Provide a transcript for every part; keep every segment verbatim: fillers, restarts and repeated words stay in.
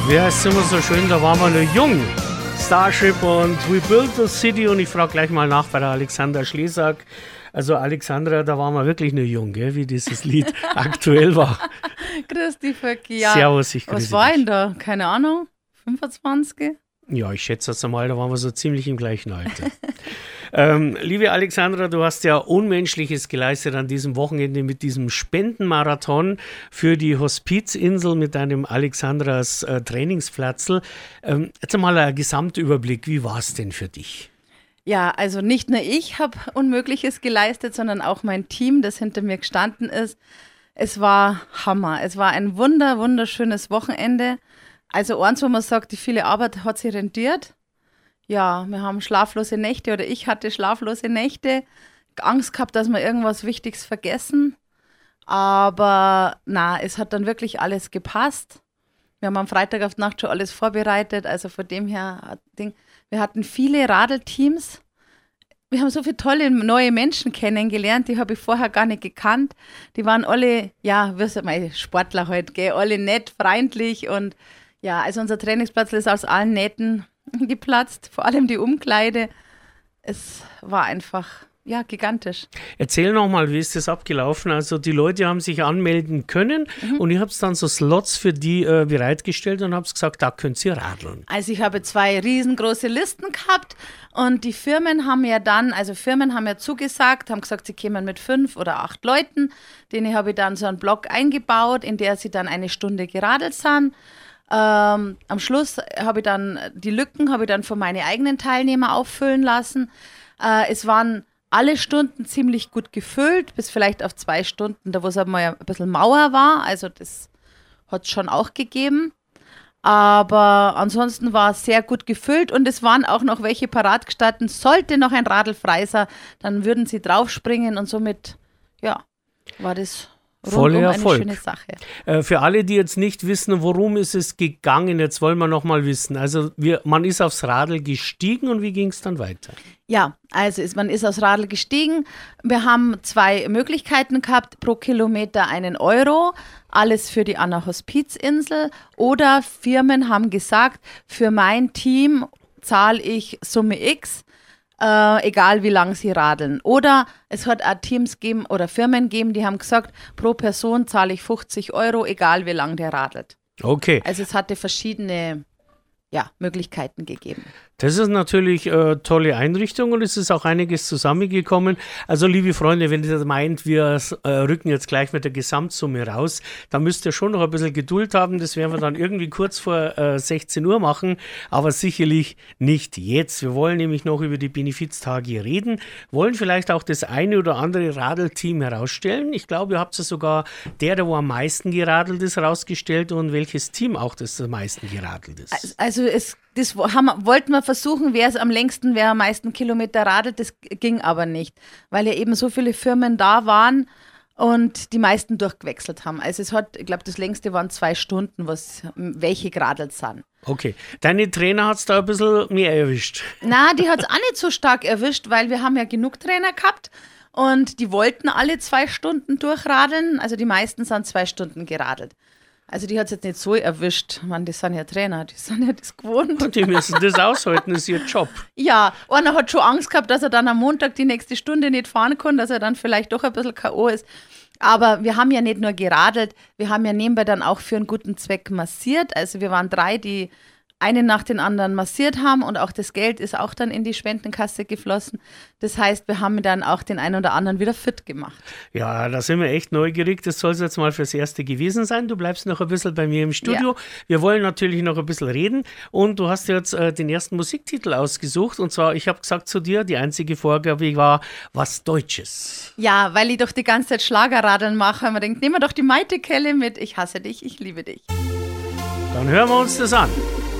Wie heißt es immer so schön, da waren wir noch jung. Starship und We Built the City, und ich frage gleich mal nach bei der Alexandra Schlesak. Also Alexandra, da waren wir wirklich nur jung, gell, wie dieses Lied aktuell war. Grüß dich, Vöcki. Ja. Servus, ich grüße Was war dich. denn da? Keine Ahnung, fünfundzwanzig? Ja, ich schätze jetzt einmal, da waren wir so ziemlich im gleichen Alter. ähm, liebe Alexandra, du hast ja Unmenschliches geleistet an diesem Wochenende mit diesem Spendenmarathon für die Hospizinsel mit deinem Alexandras äh, Trainingsplatzl. Ähm, jetzt einmal ein Gesamtüberblick, wie war es denn für dich? Ja, also nicht nur ich habe Unmögliches geleistet, sondern auch mein Team, das hinter mir gestanden ist. Es war Hammer. Es war ein wunder, wunderschönes Wochenende. Also eins, wo man sagt, die viele Arbeit hat sich rentiert. Ja, wir haben schlaflose Nächte oder ich hatte schlaflose Nächte. Angst gehabt, dass wir irgendwas Wichtiges vergessen. Aber na, es hat dann wirklich alles gepasst. Wir haben am Freitag auf die Nacht schon alles vorbereitet. Also von dem her, Ding. Wir hatten viele Radelteams. Wir haben so viele tolle neue Menschen kennengelernt, die habe ich vorher gar nicht gekannt. Die waren alle, ja, wie sagt man, Sportler halt, gell, alle nett, freundlich, und ja, also unser Trainingsplatz ist aus allen Nähten geplatzt, vor allem die Umkleide. Es war einfach, ja, gigantisch. Erzähl nochmal, wie ist das abgelaufen? Also die Leute haben sich anmelden können mhm. und ihr habt dann so Slots für die äh, bereitgestellt und habt gesagt, da könnt ihr radeln. Also ich habe zwei riesengroße Listen gehabt und die Firmen haben ja dann, also Firmen haben ja zugesagt, haben gesagt, sie kämen mit fünf oder acht Leuten. Denen habe ich dann so einen Block eingebaut, in der sie dann eine Stunde geradelt sind. Ähm, am Schluss habe ich dann die Lücken, habe ich dann von meinen eigenen Teilnehmer auffüllen lassen. Äh, es waren alle Stunden ziemlich gut gefüllt, bis vielleicht auf zwei Stunden, da wo es einmal ein bisschen Mauer war, also das hat es schon auch gegeben. Aber ansonsten war es sehr gut gefüllt und es waren auch noch welche parat gestanden. Sollte noch ein Radl frei sein, dann würden sie draufspringen und somit, ja, war das voller Erfolg. Eine schöne Sache. Äh, für alle, die jetzt nicht wissen, worum ist es gegangen, jetzt wollen wir noch mal wissen. Also wir, man ist aufs Radl gestiegen und wie ging es dann weiter? Ja, also ist, man ist aufs Radl gestiegen. Wir haben zwei Möglichkeiten gehabt, pro Kilometer einen Euro, alles für die Anna-Hospiz-Insel. Oder Firmen haben gesagt, für mein Team zahle ich Summe X, Äh, egal wie lang sie radeln. Oder es hat auch Teams gegeben oder Firmen gegeben, die haben gesagt, pro Person zahle ich fünfzig Euro, egal wie lang der radelt. Okay. Also es hatte verschiedene ja, Möglichkeiten gegeben. Das ist natürlich eine äh, tolle Einrichtung und es ist auch einiges zusammengekommen. Also liebe Freunde, wenn ihr meint, wir äh, rücken jetzt gleich mit der Gesamtsumme raus, dann müsst ihr schon noch ein bisschen Geduld haben. Das werden wir dann irgendwie kurz vor äh, sechzehn Uhr machen, aber sicherlich nicht jetzt. Wir wollen nämlich noch über die Benefiztage reden, wollen vielleicht auch das eine oder andere Radelteam herausstellen. Ich glaube, ihr habt ja sogar der, der wo am meisten geradelt ist, herausgestellt und welches Team auch das am meisten geradelt ist. Also, also es Das haben, wollten wir versuchen, wer es am längsten, wer am meisten Kilometer radelt, das ging aber nicht, weil ja eben so viele Firmen da waren und die meisten durchgewechselt haben. Also es hat, ich glaube, das längste waren zwei Stunden, was welche geradelt sind. Okay, deine Trainer hat es da ein bisschen mehr erwischt. Na, die hat es auch nicht so stark erwischt, weil wir haben ja genug Trainer gehabt und die wollten alle zwei Stunden durchradeln, also die meisten sind zwei Stunden geradelt. Also die hat es jetzt nicht so erwischt. Man, die sind ja Trainer, die sind ja das gewohnt. Und die müssen das aushalten, das ist ihr Job. Ja, einer hat schon Angst gehabt, dass er dann am Montag die nächste Stunde nicht fahren kann, dass er dann vielleicht doch ein bisschen K O ist. Aber wir haben ja nicht nur geradelt, wir haben ja nebenbei dann auch für einen guten Zweck massiert. Also wir waren drei, die einen nach den anderen massiert haben und auch das Geld ist auch dann in die Spendenkasse geflossen. Das heißt, wir haben dann auch den einen oder anderen wieder fit gemacht. Ja, da sind wir echt neugierig. Das soll es jetzt mal fürs Erste gewesen sein. Du bleibst noch ein bisschen bei mir im Studio. Ja. Wir wollen natürlich noch ein bisschen reden und du hast jetzt äh, den ersten Musiktitel ausgesucht und zwar, ich habe gesagt zu dir, die einzige Vorgabe war was Deutsches. Ja, weil ich doch die ganze Zeit Schlagerradeln mache und man denkt, nehmen wir doch die Maite Kelle mit Ich hasse dich, ich liebe dich. Dann hören wir uns das an.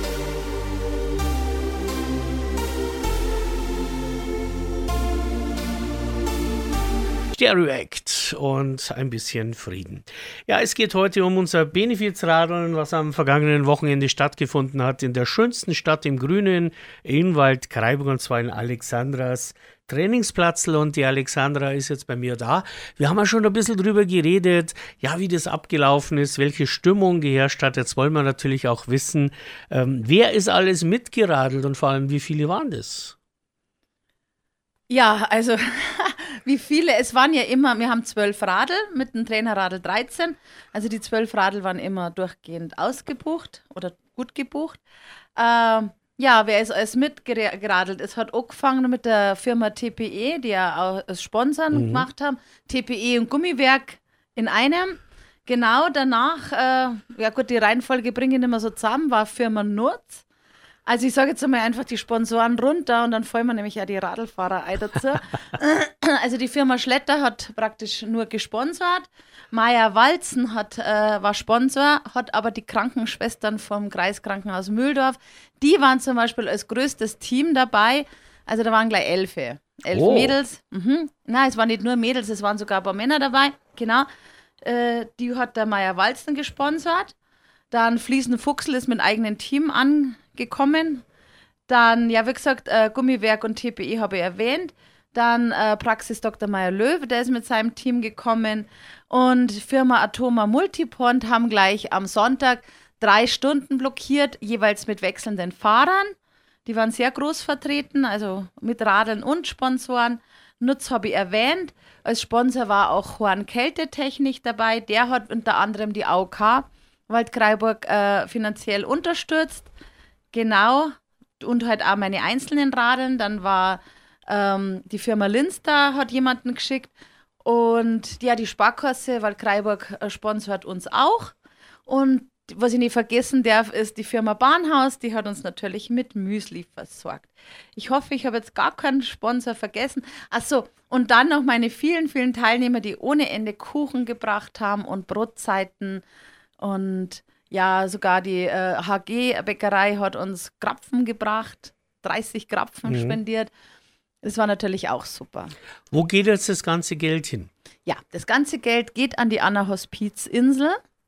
Stereo Act und ein bisschen Frieden. Ja, es geht heute um unser Benefizradeln, was am vergangenen Wochenende stattgefunden hat in der schönsten Stadt im Grünen, in Waldkraiburg, und zwar in Alexandras Trainingsplatzl und die Alexandra ist jetzt bei mir da. Wir haben ja schon ein bisschen drüber geredet, ja, wie das abgelaufen ist, welche Stimmung geherrscht hat. Jetzt wollen wir natürlich auch wissen, ähm, wer ist alles mitgeradelt und vor allem, wie viele waren das? Ja, also wie viele, es waren ja immer, wir haben zwölf Radl mit dem Trainerradl dreizehn, also die zwölf Radl waren immer durchgehend ausgebucht oder gut gebucht. Ähm, Ja, wer ist alles mitgeradelt? Es hat angefangen mit der Firma T P E, die ja auch das Sponsoren mhm. gemacht haben. T P E und Gummiwerk in einem. Genau danach, äh, ja gut, die Reihenfolge bringe ich nicht mehr so zusammen, war Firma Nurz. Also ich sage jetzt einmal einfach die Sponsoren runter und dann fallen wir nämlich ja die Radlfahrer ein dazu. Also die Firma Schletter hat praktisch nur gesponsert. Meier Walzen hat, äh, war Sponsor, hat aber die Krankenschwestern vom Kreiskrankenhaus Mühldorf, die waren zum Beispiel als größtes Team dabei. Also da waren gleich elf. Elf oh. Mädels. Mhm. Nein, es waren nicht nur Mädels, es waren sogar ein paar Männer dabei. Genau. Äh, die hat der Meier Walzen gesponsert. Dann Fließen Fuchsl ist mit einem eigenen Team angekommen. Dann, ja, wie gesagt, äh, Gummiwerk und T P E habe ich erwähnt. Dann äh, Praxis Doktor Meyer-Löwe, der ist mit seinem Team gekommen. Und Firma Atoma Multipont haben gleich am Sonntag drei Stunden blockiert, jeweils mit wechselnden Fahrern. Die waren sehr groß vertreten, also mit Radeln und Sponsoren. Nutz habe ich erwähnt. Als Sponsor war auch Horn Kältetechnik dabei. Der hat unter anderem die A O K Waldkraiburg äh, finanziell unterstützt. Genau. Und halt auch meine einzelnen Radeln. Dann war ähm, die Firma Linster, hat jemanden geschickt. Und ja, die Sparkasse Waldkraiburg äh, sponsort uns auch. Und was ich nicht vergessen darf, ist die Firma Bahnhaus, die hat uns natürlich mit Müsli versorgt. Ich hoffe, ich habe jetzt gar keinen Sponsor vergessen. Achso, und dann noch meine vielen, vielen Teilnehmer, die ohne Ende Kuchen gebracht haben und Brotzeiten. Und ja, sogar die äh, H G-Bäckerei hat uns Krapfen gebracht, dreißig Krapfen mhm. spendiert. Das war natürlich auch super. Wo geht jetzt das ganze Geld hin? Ja, das ganze Geld geht an die Anna-Hospiz-Insel.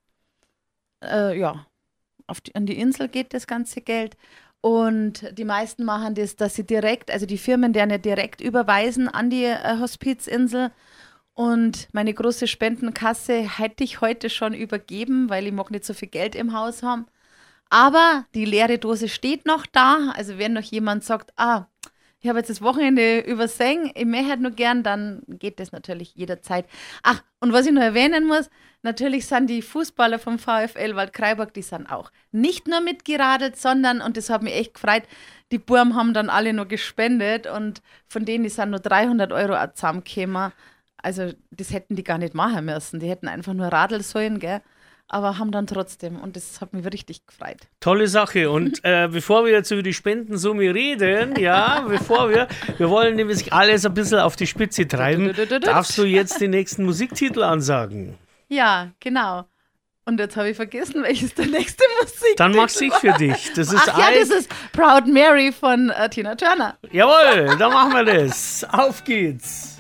Äh, ja, auf die, an die Insel geht das ganze Geld. Und die meisten machen das, dass sie direkt, also die Firmen, deren ja direkt überweisen an die äh, Hospizinsel. Und meine große Spendenkasse hätte ich heute schon übergeben, weil ich mag nicht so viel Geld im Haus haben. Aber die leere Dose steht noch da. Also wenn noch jemand sagt, ah, ich habe jetzt das Wochenende übersehen, ich möchte halt nur gern, dann geht das natürlich jederzeit. Ach, und was ich noch erwähnen muss, natürlich sind die Fußballer vom VfL Waldkraiburg, die sind auch nicht nur mitgeradelt, sondern, und das hat mich echt gefreut, die Burm haben dann alle noch gespendet und von denen sind nur dreihundert Euro zusammengekommen. Also das hätten die gar nicht machen müssen, die hätten einfach nur radeln sollen, gell? Aber haben dann trotzdem und das hat mich richtig gefreut. Tolle Sache und äh, bevor wir jetzt über die Spendensumme reden, ja, bevor wir, wir wollen nämlich alles ein bisschen auf die Spitze treiben, darfst du jetzt den nächsten Musiktitel ansagen? Ja, genau. Und jetzt habe ich vergessen, welches der nächste Musiktitel Dann mach's ich für dich. Das ist Ach ja, das ist Proud Mary von äh, Tina Turner. Jawohl, dann machen wir das. Auf geht's.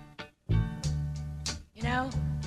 You know,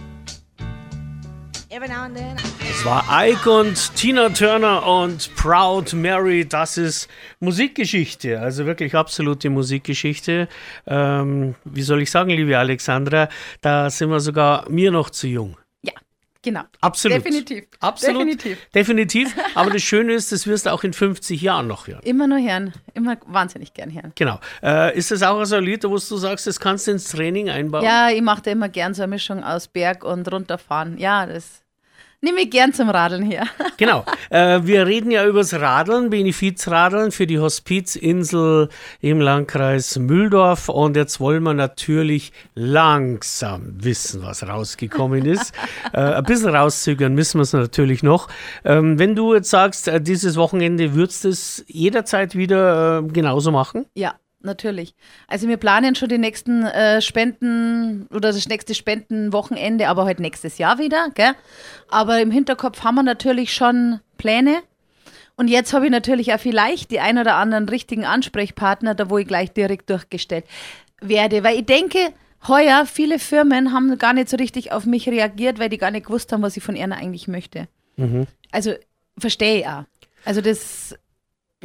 every now and then. Es war Ike und Tina Turner und Proud Mary. Das ist Musikgeschichte, also wirklich absolute Musikgeschichte. Ähm, wie soll ich sagen, liebe Alexandra, da sind wir sogar mir noch zu jung. Ja, genau. Absolut. Definitiv. Absolut. Definitiv. Definitiv. Aber das Schöne ist, das wirst du auch in fünfzig Jahren noch hören. Immer nur hören. Immer wahnsinnig gern hören. Genau. Äh, ist das auch so ein Lied, wo du sagst, das kannst du ins Training einbauen? Ja, ich mache da immer gern so eine Mischung aus Berg und runterfahren. Ja, das nehme ich gern zum Radeln her. Genau. Äh, wir reden ja übers Radeln, Benefizradeln für die Hospizinsel im Landkreis Mühldorf. Und jetzt wollen wir natürlich langsam wissen, was rausgekommen ist. äh, ein bisschen rauszögern müssen wir es natürlich noch. Ähm, wenn du jetzt sagst, äh, dieses Wochenende würdest du es jederzeit wieder äh, genauso machen? Ja. Natürlich. Also wir planen schon die nächsten äh, Spenden oder das nächste Spendenwochenende, aber halt nächstes Jahr wieder, gell? Aber im Hinterkopf haben wir natürlich schon Pläne. Und jetzt habe ich natürlich auch vielleicht die ein oder anderen richtigen Ansprechpartner, da wo ich gleich direkt durchgestellt werde. Weil ich denke, heuer viele Firmen haben gar nicht so richtig auf mich reagiert, weil die gar nicht gewusst haben, was ich von ihnen eigentlich möchte. Mhm. Also verstehe ich auch. Also das...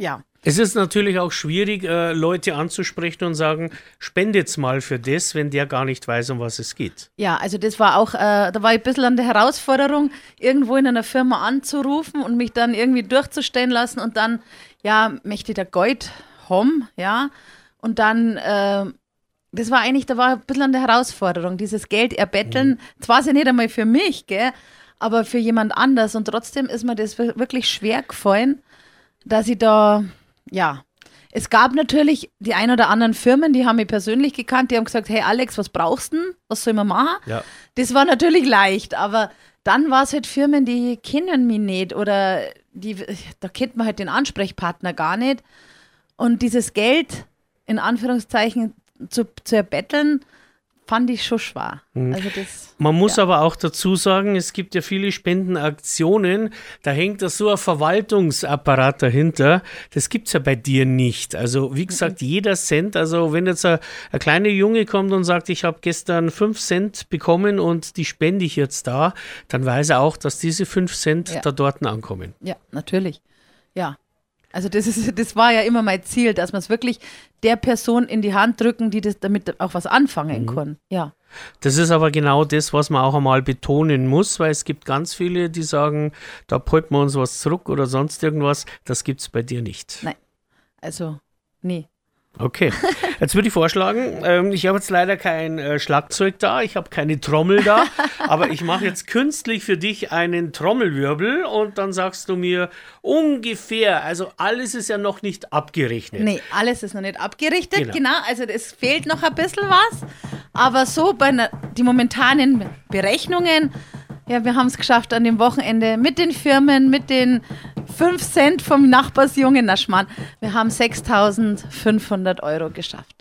ja. Es ist natürlich auch schwierig, äh, Leute anzusprechen und sagen, spendet's mal für das, wenn der gar nicht weiß, um was es geht. Ja, also das war auch, äh, da war ich ein bisschen an der Herausforderung, irgendwo in einer Firma anzurufen und mich dann irgendwie durchzustellen lassen und dann, ja, möchte ich da Geld haben, ja, und dann, äh, das war eigentlich, da war ein bisschen an der Herausforderung, dieses Geld erbetteln, mhm. zwar ist ja nicht einmal für mich, gell, aber für jemand anders und trotzdem ist mir das wirklich schwer gefallen, dass ich da, ja, es gab natürlich die ein oder anderen Firmen, die haben mich persönlich gekannt, die haben gesagt, hey Alex, was brauchst du denn? Was soll man machen? Ja. Das war natürlich leicht, aber dann war es halt Firmen, die kennen mich nicht oder die, da kennt man halt den Ansprechpartner gar nicht. Und dieses Geld, in Anführungszeichen, zu, zu erbetteln, fand ich schon schwer. Mhm. Also das, Man muss ja. aber auch dazu sagen, es gibt ja viele Spendenaktionen, da hängt da so ein Verwaltungsapparat dahinter. Das gibt es ja bei dir nicht. Also wie gesagt, mhm. jeder Cent, also wenn jetzt ein, ein kleiner Junge kommt und sagt, ich habe gestern fünf Cent bekommen und die spende ich jetzt da, dann weiß er auch, dass diese fünf Cent ja. da dort ankommen. Ja, natürlich. Ja. Also das ist, das war ja immer mein Ziel, dass man es wirklich der Person in die Hand drücken, die das damit auch was anfangen mhm. kann. Ja. Das ist aber genau das, was man auch einmal betonen muss, weil es gibt ganz viele, die sagen, da pulpt man uns was zurück oder sonst irgendwas. Das gibt es bei dir nicht. Nein, also nee. Okay, jetzt würde ich vorschlagen, ähm, ich habe jetzt leider kein äh, Schlagzeug da, ich habe keine Trommel da, aber ich mache jetzt künstlich für dich einen Trommelwirbel und dann sagst du mir ungefähr, also alles ist ja noch nicht abgerechnet. Nee, alles ist noch nicht abgerichtet, genau, Genau. genau also es fehlt noch ein bisschen was, aber so bei ne, die momentanen Berechnungen, ja, wir haben es geschafft an dem Wochenende mit den Firmen, mit den fünf Cent vom Nachbarsjungen, na Schmarrn, wir haben sechstausendfünfhundert Euro geschafft.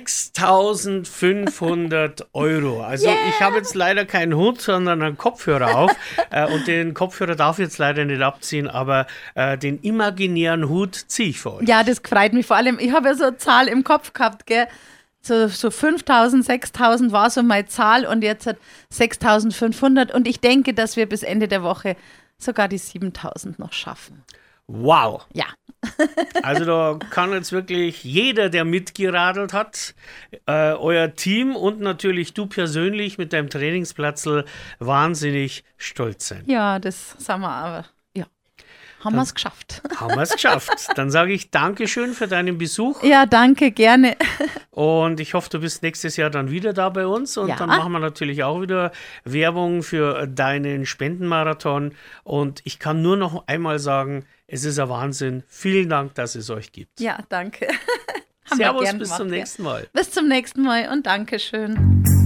sechstausendfünfhundert Euro. Also yeah. ich habe jetzt leider keinen Hut, sondern einen Kopfhörer auf äh, und den Kopfhörer darf ich jetzt leider nicht abziehen, aber äh, den imaginären Hut ziehe ich für euch. Ja, das freut mich vor allem. Ich habe ja so eine Zahl im Kopf gehabt, gell? So, so fünftausend, sechstausend war so meine Zahl und jetzt hat sechstausendfünfhundert und ich denke, dass wir bis Ende der Woche sogar die siebentausend noch schaffen. Wow. Ja. Also da kann jetzt wirklich jeder, der mitgeradelt hat, äh, euer Team und natürlich du persönlich mit deinem Trainingsplatzl wahnsinnig stolz sein. Ja, das sagen wir aber. Ja, haben wir es geschafft. Haben wir es geschafft. Dann sage ich Dankeschön für deinen Besuch. Ja, danke, gerne. Und ich hoffe, du bist nächstes Jahr dann wieder da bei uns. Und ja. dann machen wir natürlich auch wieder Werbung für deinen Spendenmarathon. Und ich kann nur noch einmal sagen, es ist ein Wahnsinn. Vielen Dank, dass es euch gibt. Ja, danke. Servus, bis zum nächsten Mal. Bis zum nächsten Mal und Dankeschön.